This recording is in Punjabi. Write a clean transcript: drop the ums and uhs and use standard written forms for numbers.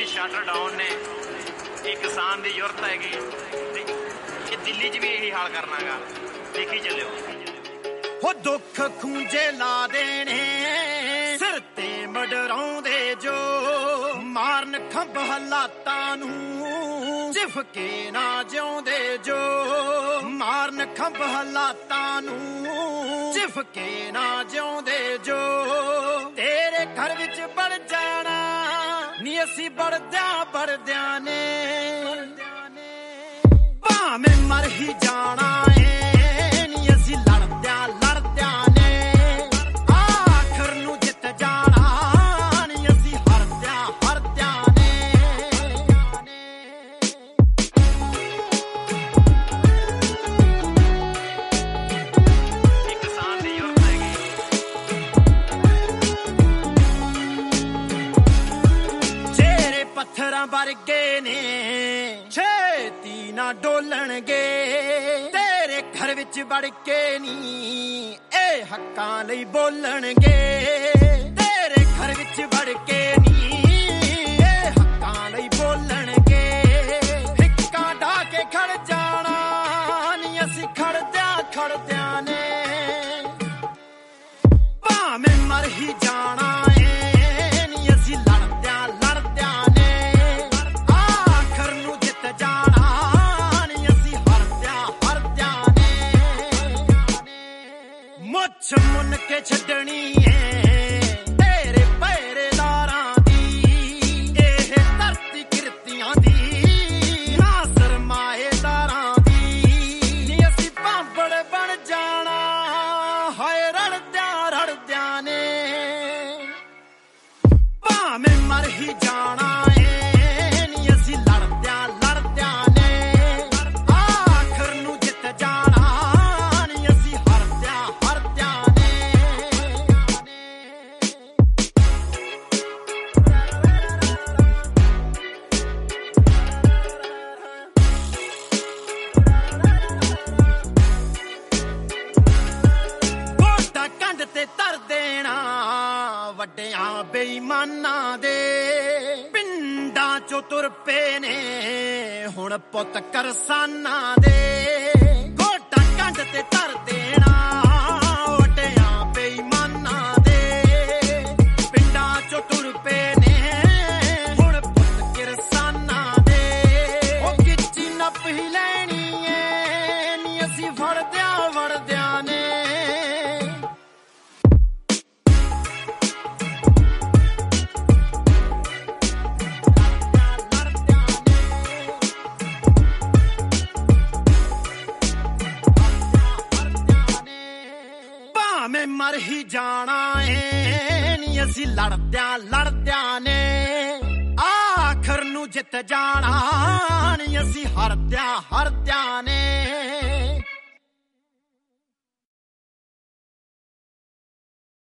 ਵੀ ਸ਼ਟਰ ਡਾਊਨ ਨੇ, ਇਹ ਕਿਸਾਨ ਦੀ ਜ਼ਰੂਰਤ ਹੈਗੀ ਤੇ ਇਹ ਦਿੱਲੀ 'ਚ ਵੀ ਇਹੀ ਹਾਲ ਕਰਨਾਗਾ। ਦੇਖੀ ਚੱਲਿਓ ਹੋ ਦੁੱਖ ਖੂੰਜੇ ਲਾ ਦੇਣੇ ਸਿਰ ਤੇ ਮਡਰਾਉਂਦੇ ਜੋ, ਮਾਰਨ ਖੰਭ ਹਾਲਾਤਾਂ ਨੂੰ ਝਿਫਕੇ ਨਾ ਜਿਉਂਦੇ ਜੋ, ਮਾਰਨ ਖੰਭ ਹਾਲਾਤਾਂ ਨੂੰ ਝਿਫਕੇ ਨਾ ਜਿਉਂਦੇ ਜੋ। ਤੇਰੇ ਘਰ ਵਿੱਚ ਵੜ ਜਾਣਾ ਨੀ ਅਸੀਂ ਵੜਦਿਆਂ ਨੇ, ਭਾਵੇਂ ਮਰ ਹੀ ਜਾਣਾ ਏ ਨੀ ਅਸੀਂ ਲੜਦਿਆਂ ਨੇ, ਆਖਰ ਨੂੰ ਜਿੱਤ ਜਾਣਾ ਨੀ ਅਸੀਂ ਹਰਦਿਆਂ ਨੇ। ਇਹ ਕਿਸਾਨ ਦੀ ਜ਼ਰੂਰਤ ਹੈਗੀ। ਜਿਹੜੇ ਪੱਥਰਾਂ ਵਰਗੇ ਨੇ ਛੇਤੀ ਨਾ ਡੋਲਣਗੇ, ਤੇਰੇ ਘਰ ਵਿੱਚ ਵੜ ਕੇ ਨੀ ਇਹ ਹੱਕਾਂ ਲਈ ਬੋਲਣਗੇ, ਤੇਰੇ ਘਰ ਵਿੱਚ ਵੜ ਕੇ ਨੀ ਇਹ ਹੱਕਾਂ ਲਈ ਬੋਲਣਗੇ। ਹਿੱਕਾਂ ਢਾ ਕੇ ਖੜ ਜਾਣਾ ਨੀ ਅਸੀਂ ਖੜਦਿਆਂ ਨੇ, ਭਾਵੇਂ ਮਰ ਹੀ ਜਾਣਾ ਏ ਨੀ ਅਸੀਂ ਲੜਦਿਆਂ ਨੇ, ਆਖਰ ਨੂੰ ਜਿੱਤ ਜਾਣਾ ਨੀ ਅਸੀਂ ਹਰਦਿਆਂ ਨੇ। ਮੁੱਛ ਮੁੰਨ ਕੇ ਛੱਡਣੀ ਏ ਤੇਰੇ ਪਹਿਰੇਦਾਰਾਂ ਦੀ, ਇਹ ਧਰਤੀ ਕਿਰਤੀਆਂ ਦੀ ਨਾ ਸਰਮਾਏਦਾਰਾਂ ਦੀ, ਨੀ ਅਸੀਂ ਭਾਂਬੜ ਬਣ ਜਾਣਾ ਹਾਏ ਰੜਦਿਆਂ ਨੇ, ਭਾਵੇਂ ਮਰ ਹੀ ਜਾਣਾ ਏ ਨੀ ਅਸੀਂ ਲੜਦਿਆਂ ਨੇ, ਆਖਰ ਨੂੰ ਜਿੱਤ ਜਾਣਾ ਨੀ ਅਸੀਂ ਹਰਦਿਆਂ ਨੇ। ਗੋਡਾ ਕੰਧ ਤੇ ਧਰ ਦੇਣਾ ਵੱਡਿਆਂ ਬੇਈਮਾਨਾਂ ਦੇ, ਪਿੰਡਾਂ ਚੋਂ ਤੁਰ ਪਏ ਨੇ ਹੁਣ ਪੁੱਤ ਕਰਸਾਨਾਂ ਦੇ। ਗੋਡਾ ਕੰਧ ਤੇ ਧਰ ਦੇਣਾ ਵੱਡਿਆਂ ਬੇਈਮਾਨਾਂ ਦੇ, ਪਿੰਡਾਂ ਚੋਂ ਤੁਰ ਪਏ ਨੇ ਹੁਣ ਪੁੱਤ ਕਿਰਸਾਨਾਂ ਦੇ। ਉਹ ਕਿੱਚੀ ਨੱਪ ਹੀ ਲੈਣੀ ਏ ਨੀ ਅਸੀਂ ਵੜਦਿਆਂ ਨੇ, ਭਾਵੇਂ ਮਰ ਹੀ ਜਾਣਾ ਏ ਨੀ ਅਸੀਂ ਲੜਦਿਆਂ ਨੇ, ਆਖਰ ਨੂੰ ਜਿੱਤ ਜਾਣਾ ਨੀ ਅਸੀਂ ਹਰਦਿਆਂ ਨੇ।